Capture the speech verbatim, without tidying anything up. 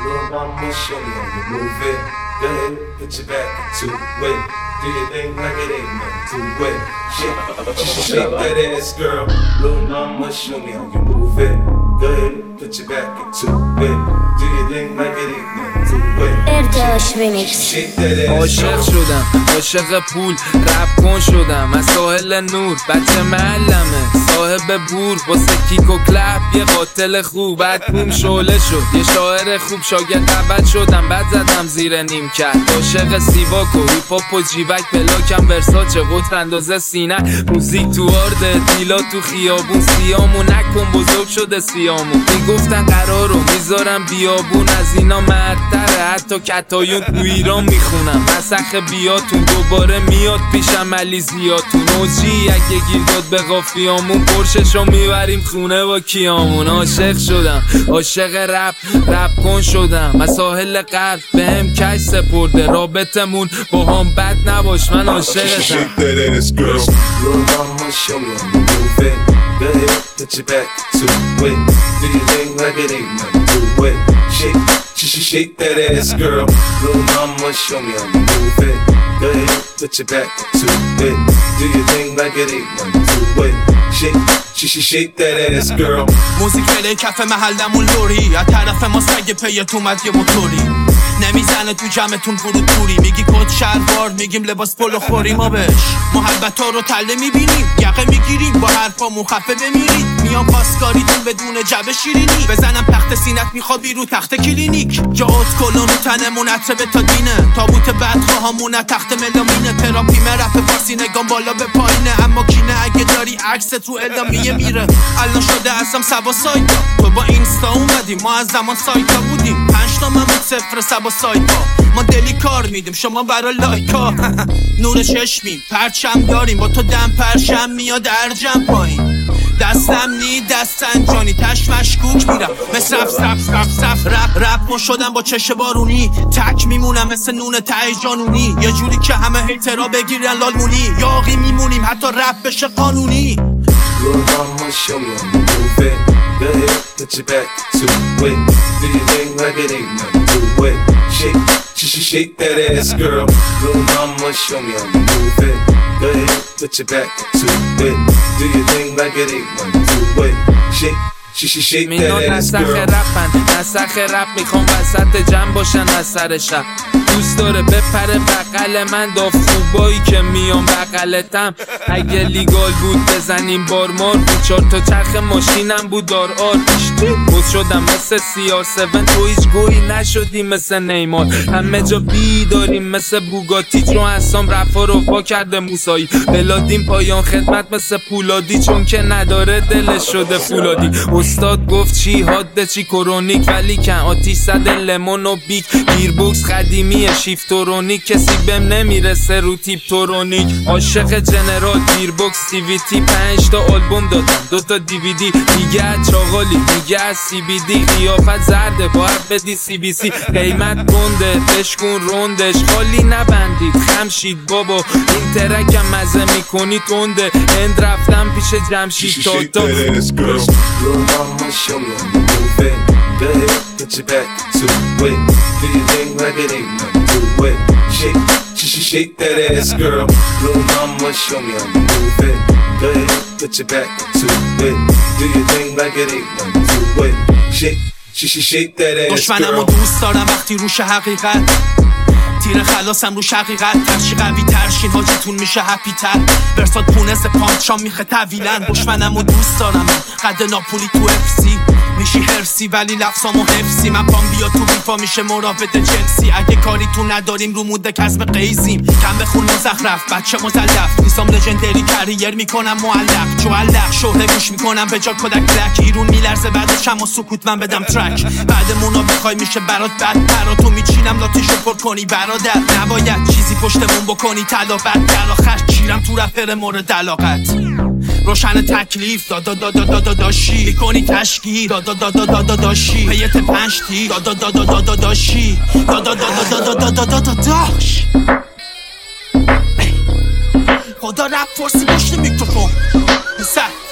Little mama, show me how you move it. Go ahead, put your back into it. Do your thing like it ain't nothing to it. Shake, shake that ass, girl. Little mama, show me how you move it. Go ahead, put your back into it. Do your thing like it ain't nothing to it. ارتعاش ریمیکس. عاشق شدم، عاشق پول، رپ کن شدم. از ساحل نور، بچه معلمه، صاحب بور، واسه کیک و کلپ یه قاتل خوب. بعد بوم شعله شد، یه شاعر خوب، شاگرد اول شدم، بعد زدم زیر نیم کرد. عاشق سیواک و هیپاپ و جیوک، پلاکم ورساچه، قطر اندازه سینه. موزیک تو آرده، دیلا تو خیابون، سیامو نکن بزرگ شده سیامو. میگفتن قرارو میذارم بیابون، از اینا معطره، حتی کتایون تو ایران میخونم. مسخ بیاتون دوباره میاد پیشم علی زیاتون. اوجی اگه گیر داد به قافیامون، پرششو میبریم خونه با کیامون. عاشق شدم، عاشق رپ، رپ کن شدم. از ساحل غرب بهم کش سپرده، رابطمون با هم بد نباش، من عاشقتم. Go ahead, put your back to it. Do your thing like it ain't nothing to it. Shake, shake, shake that ass, girl. Little mama, show me how you move it. Go ahead, put your back to it. Do your thing like it ain't nothing to it. Shake, shake, shake that ass, girl. موزیک پلی کف محلمون لوری، از طرف ما سگ پیت اومد یه موتوری. نمیزنه تو جمعتون ورود توری، میگی کت شلوار، میگیم لباس پلو خوری. ما بهش محبت ها رو تله میبینیم، یقه میگیریم با حرفامون خفه بمیرید. میام پاسکاریتون بدون جبه شیرینی، بزنم تخت سینت میخوابی رو تخت کلینیک. جا ات کلون رو تنمون عطر بتادینه، تابوت بدخواهامون تخت ملامینه. تراپی مرپ فارسی نگام بالا به پایینه، اما کینه اگه داری عکس تو اعلامیه میره. الان شده اصلا سبا سایتا، تو با اینستا اومدی، ما از زمان سایتا بودیم. پنج تا من بود صفر سبا سایتا، ما دلی کار میدیم شما برا لایکا. نور چشمیم پرچم داریم، با تو دم پرشم میاد ارجم پایین. دستم نی دستن جانی، تش مشکوک میرم مثل رف سف سف سف رپ رپ ما شدم با چش بارونی. تک میمونم مثل نون ته جانونی، یه جوری که همه هیترا بگیرن لالمونی. یاقی میمونیم حتی رپ بشه قانونی. Little mama, show me how you move it. Go ahead, put your back to it. Do your thing like it ain't nothing to it. Shake, shake, shake that ass, girl. Little mama, show me how you move it. Go ahead, put your back to it. Do your thing like it ain't nothing to it. Shake, shake, shake that ass, girl. مینا نسخ رپن، نسخ رپ میخوام وسط جمع باشن از سر شب. دوست داره بپره بغل من، داف خوبایی که میام بغلتم. اگه لیگال بود بزنیم بارمار بود، چار تا چرخ ماشینم بود دار آر. بوز شدم مثل سی آر هفت، تو هیچ گویی نشدی مثل نیمار. همه جا بی داریم مثل بوگاتی، چون اصام رفا رو پا کرده موسایی. بلادیم پایان خدمت مثل پولادی، چون که نداره دلش شده فولادی. استاد گفت چی حاده چی کرونیک، ولی کن آتیش زده لیمون و بیک. گیربوکس قدیمی شیفتورونیک، کسی بهم نمیرسه رو تیپ تورونیک. عاشق جنرال گیربوکس سی وی تی، پنج تا آلبوم دادم دو تا دی وی دی. میگه چاغالی میگه سی بی دی، قیافت زرده باید بدی سی بی سی. قیمت گنده بشکون روندش، خالی نبندید خمشید بابا. این ترکم مزه میکنی تنده، هند رفتم پیش جمشید تا تا. Go ahead, put your back to it. Do your thing like it ain't nothing to it. Shake, shake, shake that ass, girl. Little mama, show me how you move it. Go ahead, put your back to it. Do your thing like it ain't nothing to it. Shake, shake, shake that ass, girl. دشمنمو دوست دارم وقتی روش حقیقت، تیر خلاصم رو شقیقت. ترشی قوی ترشین حاجتون میشه هپی تر. برسات پونس پانچام میخه طویلن. دشمنمو دوست دارم قد ناپولی تو افسی، میشی هرسی ولی لفظامو حفظی. من پام بیا تو بیفا میشه مرافت جنسی. اگه کاری تو نداریم رو موده کسب قیزیم. کم بخون مزخرف بچه مزلف، نیستم لژندری کریر میکنم معلق. چو علق شهره گوش میکنم به جا کدک بلک. ایرون میلرزه بعدش اما سکوت من بدم ترک. بعدمونو بخوای میشه برات بد پرا. تو میچینم لاتیشو پر کنی برادر. نباید چیزی پشتمون بکنی تلافت. در آخر چیرم تو رپر مورد علاقت. روشن تکلیف دادا دادا دادا داشی میکنی تشکیل دادا دادا دادا داشی پیت پنج تی دادا دادا دادا داشی دادا دادا دادا دادا دادا داش. خدا رپ فارسی پشت میکروفون.